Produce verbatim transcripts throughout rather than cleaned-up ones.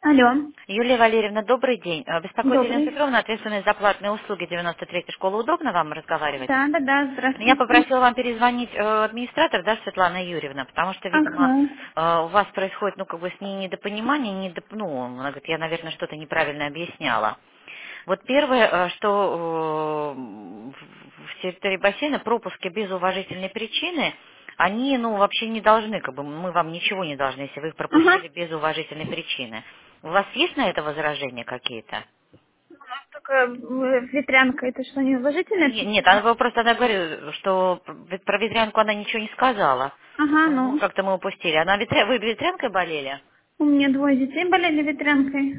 Алло, Юлия Валерьевна, добрый день. Э, Беспокоит Елена добрый. Петровна, ответственность за платные услуги девяносто третьей школы. Удобно вам разговаривать? Да, да, да, Меня здравствуйте. попросила вам перезвонить э, администратор, да, Светлана Юрьевна, потому что, видимо, Ага. э, у вас происходит, ну, как бы с ней недопонимание, недоп... ну, она говорит, я, наверное, что-то неправильно объясняла. Вот первое, э, что э, в территории бассейна пропуски без уважительной причины, они, ну, вообще не должны, как бы, мы вам ничего не должны, если вы их Ага. пропустили без уважительной причины. У вас есть на это возражения какие-то? Только э, ветрянка, это что, неуважительная Не- Нет, причина? она просто она говорит, что ведь про ветрянку она ничего не сказала. Ага, Ну, ну, ну. как-то мы упустили. Она ветря... Вы ветрянкой болели? У меня двое детей болели ветрянкой.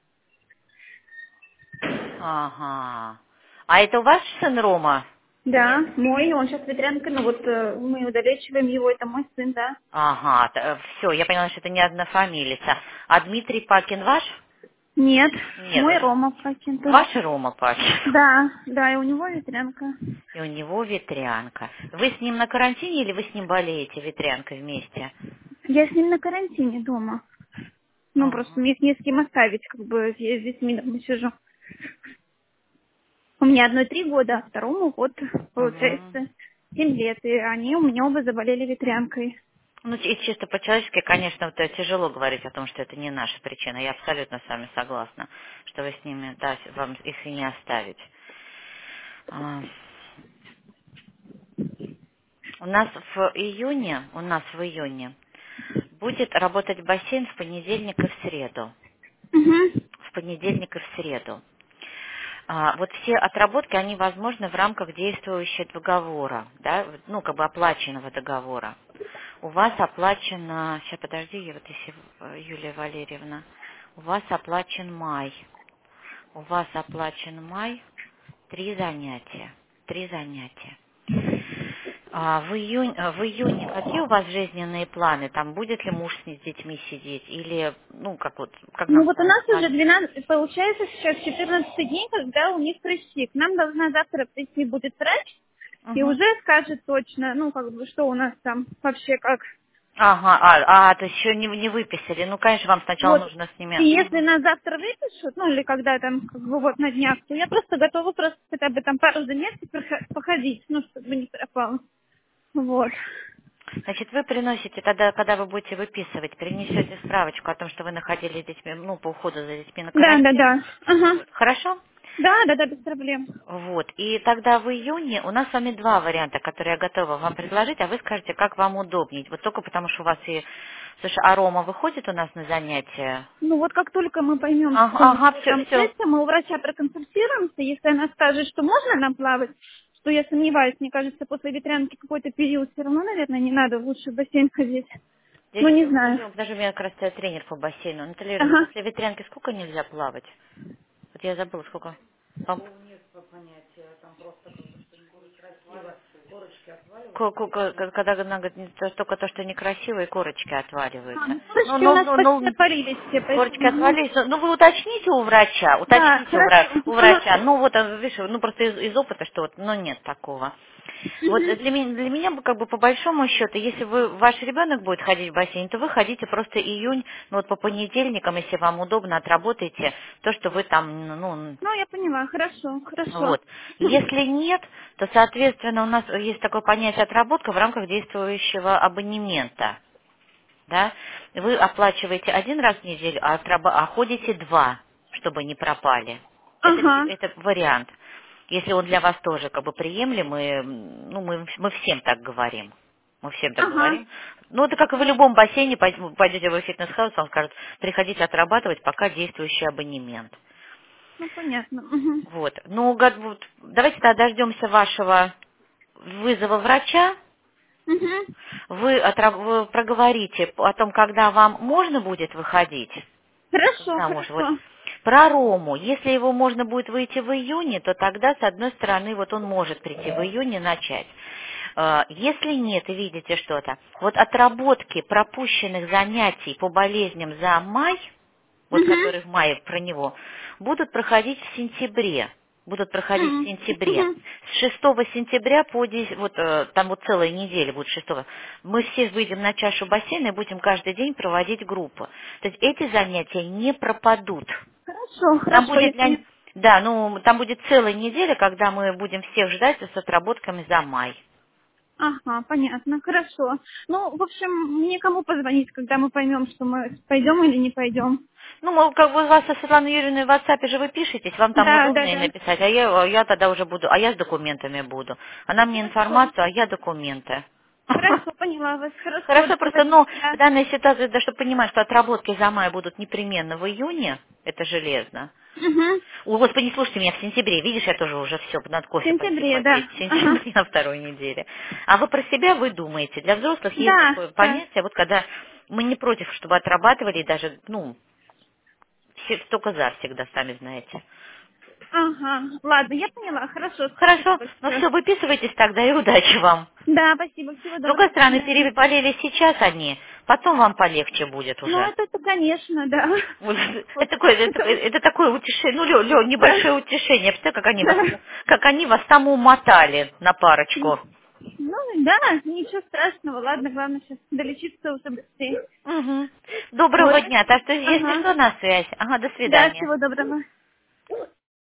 Ага. А это у вас сын Рома? Да, Нет. мой, он сейчас ветрянкой, но вот э, мы удалечиваем его, это мой сын, да. Ага, все, я поняла, что это не однофамилица. А Дмитрий Пакин ваш? Нет, Нет, мой э, Рома Пакин-то. ваш Рома Пакин. Да, да, и у него ветрянка. И у него ветрянка. Вы с ним на карантине или вы с ним болеете ветрянкой вместе? Я с ним на карантине дома. Ну, просто Ага. мне их не с кем оставить, как бы, я с детьми дома сижу. У меня одной три года, а второму вот, Мгм. получается, семь лет. И они у меня оба заболели ветрянкой. Ну, и чисто по-человечески, конечно, вот, э, тяжело говорить о том, что это не наша причина. Я абсолютно с вами согласна, что вы с ними, да, вам их и не оставить. А, У нас в июне, у нас в июне будет работать бассейн в понедельник и в среду. Угу. В понедельник и в среду. А, вот все отработки, они возможны в рамках действующего договора, да, вот, ну, как бы оплаченного договора. У вас оплачено, сейчас подожди, я вот если, э, Юлия Валерьевна, у вас оплачен май, у вас оплачен май, три занятия, три занятия. А в, июнь, э, в июне какие у вас жизненные планы? Там будет ли муж с детьми сидеть? Или, ну, как вот, как Ну нам вот с у вами нас уже планировать? двенадцать, получается сейчас четырнадцатый день, когда у них прыщи. К нам должна завтра прийти будет врач и Угу. уже скажет точно, ну как бы, что у нас там вообще как. Ага, а, а, то есть еще не, не выписали. Ну, конечно, вам сначала Вот. нужно с И ними... если Мгм. нас завтра выпишут, ну или когда там, как бы вот на днях, то я просто готова просто хотя бы там пару занятий прохо- походить, ну, чтобы не пропало. Вот. Значит, вы приносите, тогда, когда вы будете выписывать, принесете справочку о том, что вы находились с детьми, ну, по уходу за детьми на Да, да, карантине. да. Ага. Вот. Хорошо? Да, да, да, без проблем. Вот. И тогда в июне у нас с вами два варианта, которые я готова вам предложить, а вы скажете, как вам удобнее. Вот только потому, что у вас и... Слушай, а Рома выходит у нас на занятия? Ну вот как только мы поймем, Ага, что у ага, него все, там все. пресса, мы у врача проконсультируемся. Если она скажет, что можно нам плавать, что я сомневаюсь, мне кажется, после ветрянки какой-то период все равно, наверное, не надо лучше в бассейн ходить. Здесь, Ну, не знаю. подожди, подожди, у меня как раз стоит тренер по бассейну. Наталья Юрьевна, Ага. после ветрянки сколько нельзя плавать? Вот я забыла, сколько. Пом- Ко- ко- ко- Когда она говорит, не то- только то, что некрасиво, и корочки А, отваливаются. ну, Ну, корочки у ну, нас ну, почти ну, отвалились все, корочки поэтому... Ну, отвалились. Ну, вы уточните у врача, да, уточните у, вра- хорошо. у Ага. врача. Ну, вот, а, видишь, ну, просто из, из опыта, что вот, ну, нет такого. Вот Мгм. для меня, для меня, как бы, по большому счету, если вы, ваш ребенок будет ходить в бассейн, то вы ходите просто июнь, ну, вот по понедельникам, если вам удобно, отработаете то, что вы там, ну, Ну, я поняла, хорошо, хорошо. вот. Если нет, то, соответственно, у нас есть такое понятие отработка в рамках действующего абонемента. Да? Вы оплачиваете один раз в неделю, а, отраба- а ходите два, чтобы не пропали. Это, все- Ага, это вариант. Если он для вас тоже как бы приемлемый, м, ну, мы, мы всем так говорим. Мы всем так ага. говорим. Ну, это как и в любом бассейне, пойд- пойдете в фитнес-хаус, вам скажут, приходите отрабатывать, пока действующий абонемент. Ну, понятно. Мгм. Вот. Ну, гад- вот, давайте тогда дождемся вашего вызова врача. Мгм. Вы, отра- вы проговорите о том, когда вам можно будет выходить. Хорошо, Когда можно. Вот. хорошо. Про Рому. Если его можно будет выйти в июне, то тогда, с одной стороны, вот он может прийти в июне начать. Э, Если нет и видите что-то, вот отработки пропущенных занятий по болезням за май, вот Мгм. которые в мае про него, будут проходить в сентябре. будут проходить в М, сентябре. мгм. С шестого сентября по десять, вот э, там вот целая неделя будет шестого. Мы все выйдем на чашу бассейна и будем каждый день проводить группу. То есть эти занятия не пропадут. Хорошо, Там хорошо, я будет для... поняла. Да, ну там будет целая неделя, когда мы будем всех ждать с отработками за май. Ага, понятно, хорошо. Ну, в общем, мне кому позвонить, когда мы поймем, что мы пойдем или не пойдем? Ну, мол, как бы у вас со Светланой Юрьевной в WhatsApp же вы пишетесь, вам там Да, удобно да, ей да. написать, а я, а я тогда уже буду, а я с документами буду. Она мне Хорошо. информацию, а я документы. Хорошо, поняла вас. Хорошо, Хорошо, просто, давайте. ну, в Да. данной ситуации, да, чтобы понимать, что отработки за май будут непременно в июне, это железно. Угу. О, Господи, не слушайте меня в сентябре, видишь, я тоже уже все, надо В кофе пойти сентябре, попить, да. в Ага. сентябре на второй неделе. А вы про себя вы думаете, для взрослых есть Да, такое да. понятие, вот когда мы не против, чтобы отрабатывали, и даже, ну, все, только за всегда, сами знаете. Ага. Ладно, я поняла. Хорошо, спасибо Хорошо, ну большое. все, выписывайтесь тогда и удачи вам. Да, спасибо. Всего С другой доброго. До стороны, свидания. переболели сейчас они, потом вам полегче будет Ну, уже. это, это конечно, да. Вот, Вот. это такое, это, такое это такое утешение, ну, Лё, Лё, Да. небольшое утешение. Представляете, как они вас, Да. как они вас там умотали на парочку. Ну, да, ничего страшного. Ладно, главное сейчас долечиться уже быстрее. Угу. Вот. Доброго дня. Так что, если Ага. что, на связь. Ага, до Да, свидания. всего доброго.